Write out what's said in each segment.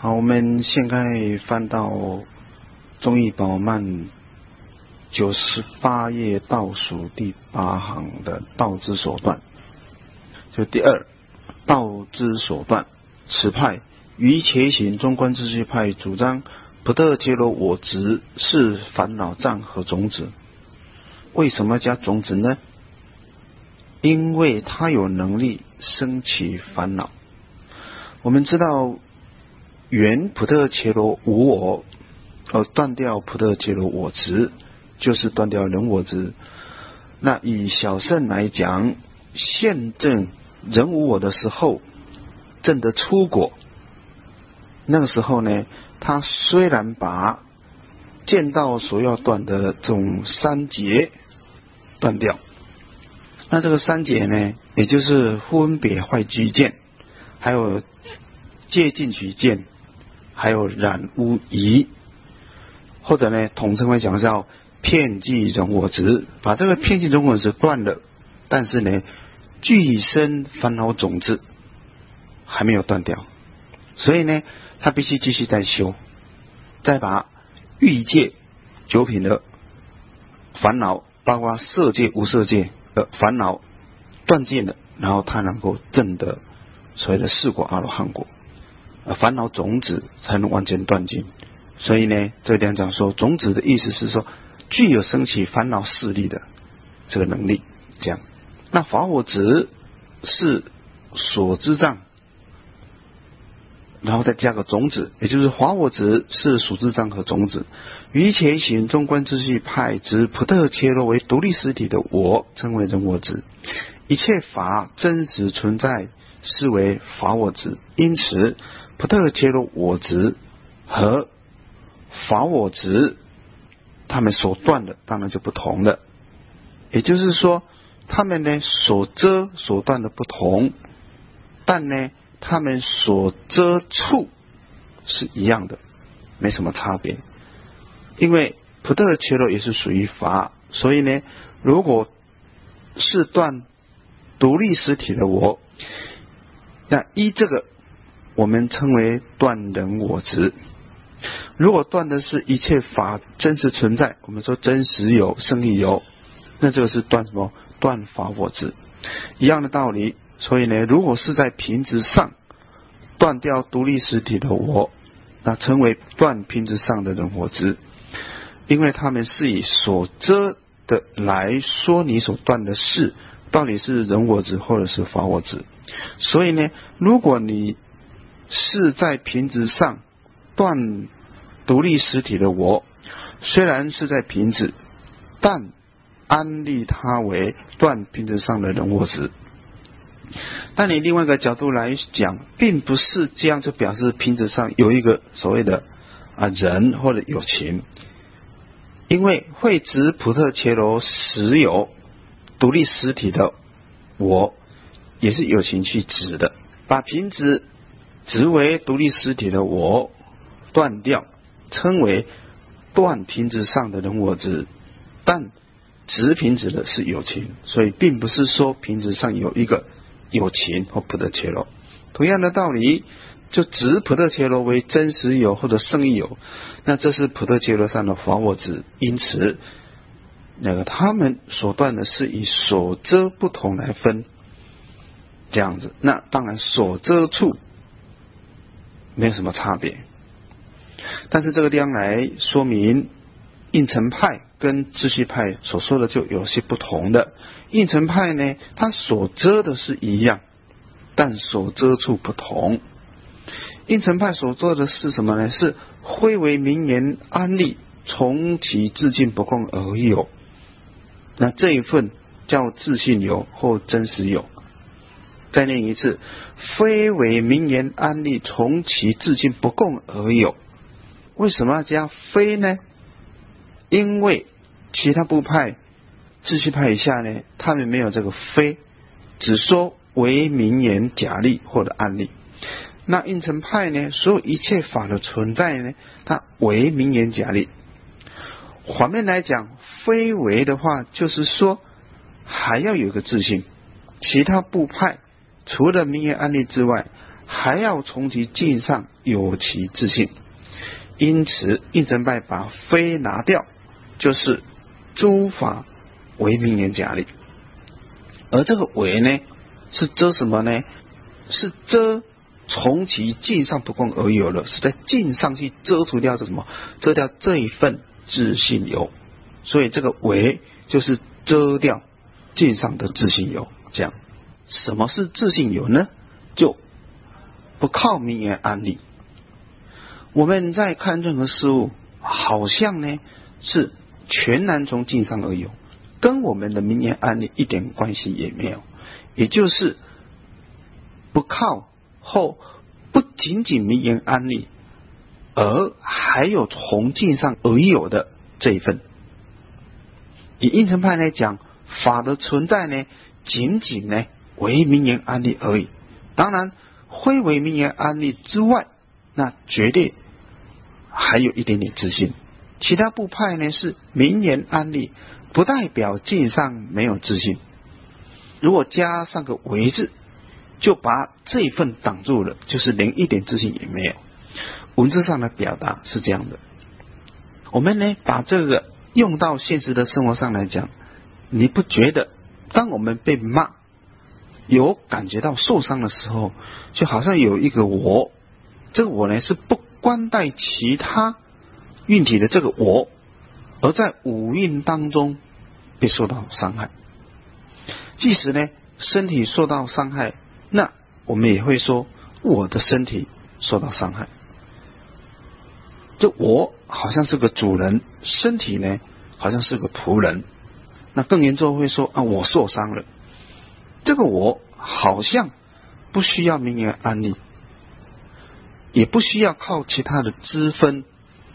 好，我们现在翻到中译宝鬘98页倒数第8行的道之所断，就第二，道之所断。此派于伽行中观秩序派主张不特伽罗我执是烦恼障和种子。为什么加种子呢？因为它有能力生起烦恼。我们知道原普特伽罗无我，断掉普特伽罗我执，就是断掉人我执。那以小乘来讲，现证人无我的时候，证得初果，那个时候呢，他虽然把见到所要断的这种三结断掉，那这个三结呢，也就是分别坏居见，还有戒禁取见，还有染污疑，或者呢统称为讲叫遍计人我执，把这个遍计人我执断了，但是呢具生烦恼种子还没有断掉，所以呢他必须继续再修，再把欲界九品的烦恼，包括色界无色界的烦恼断尽了，然后他能够证得所谓的四果阿罗汉果，烦恼种子才能完全断尽。所以呢这里讲说种子的意思是说具有升起烦恼势力的这个能力，这样。那法我执是所知障，然后再加个种子，也就是法我执是所知障和种子。于伽行中观秩序派执普特伽罗为独立实体的我，称为人我执。一切法真实存在视为法我执，因此普特伽罗我执和法我执他们所断的当然就不同了，也就是说他们呢所遮所断的不同，但呢他们所遮处是一样的，没什么差别。因为普特伽罗也是属于法，所以呢如果是断独立实体的我，那依这个我们称为断人我执。如果断的是一切法真实存在，我们说真实有胜义有，那这个是断什么？断法我执。一样的道理，所以呢如果是在品质上断掉独立实体的我，那称为断品质上的人我执，因为他们是以所遮的来说你所断的事到底是人我执或者是法我执。所以呢如果你是在品质上断独立实体的我，虽然是在品质，但安立它为断品质上的人我执。但你另外一个角度来讲，并不是这样就表示品质上有一个所谓的人或者有情，因为会执普特伽罗实有独立实体的我，也是有情去执的，把品质执为独立实体的我断掉，称为断品质上的人我执，但执品质的是有情，所以并不是说品质上有一个有情或普特伽罗。同样的道理，就执普特伽罗为真实有或者胜义有，那这是普特伽罗上的法我执，因此他们所断的是以所遮不同来分，这样子。那当然所遮处没有什么差别，但是这个地方来说明应成派跟秩序派所说的就有些不同的。应成派呢，它所遮的是一样，但所遮处不同。应成派所做的是什么呢？是恢为名言安立，从其自尽不共而有。那这一份叫自信有或真实有。再念一次，非为名言安立，从其自尽不共而有。为什么要加非呢？因为其他部派秩序派以下呢，他们没有这个非，只说为名言假立或者安立。那应成派呢，所有一切法的存在呢，它为名言假立。反面来讲，非为的话，就是说还要有一个自信。其他部派除了名言安立之外， 还要从其境上有其自信。因此应成派把非拿掉，就是诸法为名言假立。而这个为呢，是遮什么呢？是遮从其境上不共而有了，是在境上去遮除掉这什么？遮掉这一份自信有。所以这个为就是遮掉境上的自信有。这样，什么是自信有呢？就不靠名言安立。我们在看任何事物，好像呢是全然从境上而有，跟我们的名言安立一点关系也没有。也就是不靠后不仅仅名言安立，而还有从境上而有的这一份。以应成派来讲，法的存在呢，仅仅呢为名言安立而已。当然，非为名言安立之外，那绝对还有一点点自信。其他部派呢是名言安立，不代表境上没有自信。如果加上个为字，就把这一份挡住了，就是连一点自信也没有。文字上的表达是这样的。我们呢把这个用到现实的生活上来讲，你不觉得当我们被骂有感觉到受伤的时候，就好像有一个我，这个我呢是不关待其他运体的这个我，而在五蕴当中被受到伤害。即使呢身体受到伤害，那我们也会说我的身体受到伤害。这我好像是个主人，身体呢好像是个仆人。那更严重会说啊，我受伤了。这个我好像不需要名言安立，也不需要靠其他的支分。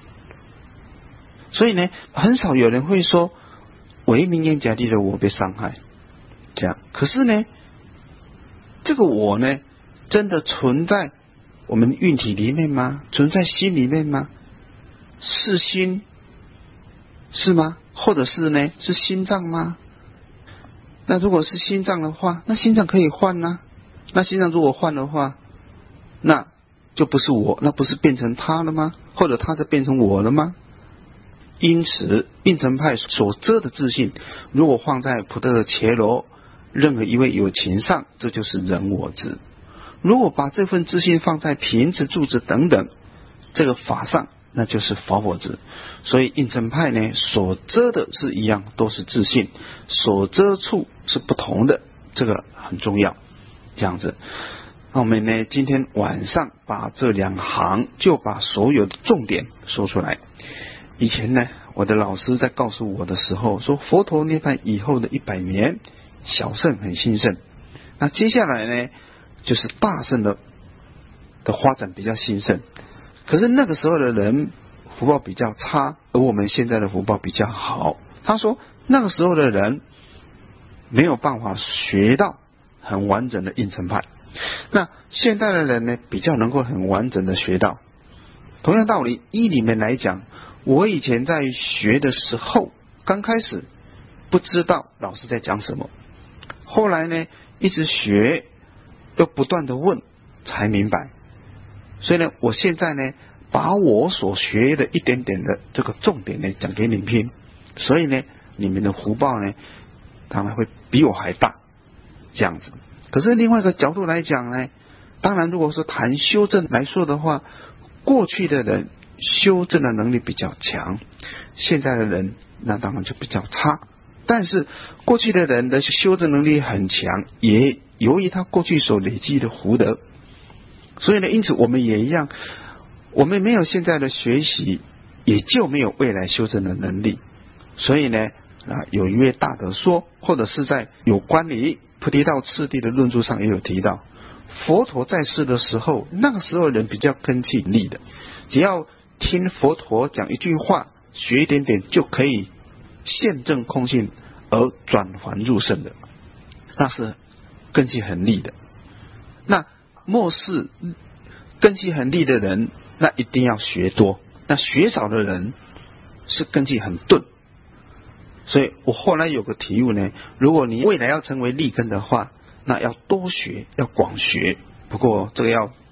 所以呢，很少有人会说为名言假立的我被伤害。这样，可是呢，这个我呢，真的存在我们运体里面吗？存在心里面吗？是心是吗？或者是呢是心脏吗？那如果是心脏的话，那心脏可以换啊。那心脏如果换的话，那就不是我，那不是变成他了吗？或者他就变成我了吗？因此应成派所遮的自信，如果放在普特伽罗任何一位有情上，这就是人我执。如果把这份自信放在瓶子、柱子等等这个法上，那就是法我执。所以应成派呢所遮的是一样，都是自信，所遮处是不同的，这个很重要。这样子，那我们呢今天晚上把这两行就把所有的重点说出来。以前呢我的老师在告诉我的时候说，佛陀涅槃以后的100年小乘很兴盛，那接下来呢就是大乘的发展比较兴盛。可是那个时候的人福报比较差，而我们现在的福报比较好。他说那个时候的人没有办法学到很完整的应成派，那现在的人呢比较能够很完整的学到。同样道理，依里面来讲，我以前在学的时候，刚开始不知道老师在讲什么，后来呢一直学，又不断的问才明白。所以呢我现在呢把我所学的一点点的这个重点呢讲给你听，所以呢你们的福报呢当然会比我还大，这样子。可是另外一个角度来讲呢，当然如果说谈修正来说的话，过去的人修正的能力比较强，现在的人那当然就比较差。但是过去的人的修正能力很强，也由于他过去所累积的福德，所以呢因此我们也一样，我们没有现在的学习，也就没有未来修正的能力。所以呢有一位大德说，或者是在有关于菩提道次第的论述上也有提到，佛陀在世的时候，那个时候人比较根气力的，只要听佛陀讲一句话，学一点点就可以现证空性而转还入圣的，那是根气很利的。那末世根气很利的人，那一定要学多，那学少的人是根气很钝。所以我后来有个体悟呢，如果你未来要成为利根的话，那要多学，要广学。不过这个要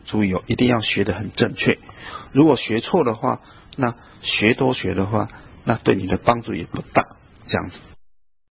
注意哦，一定要学得很正确。如果学错的话，那学多学的话，那对你的帮助也不大，这样子。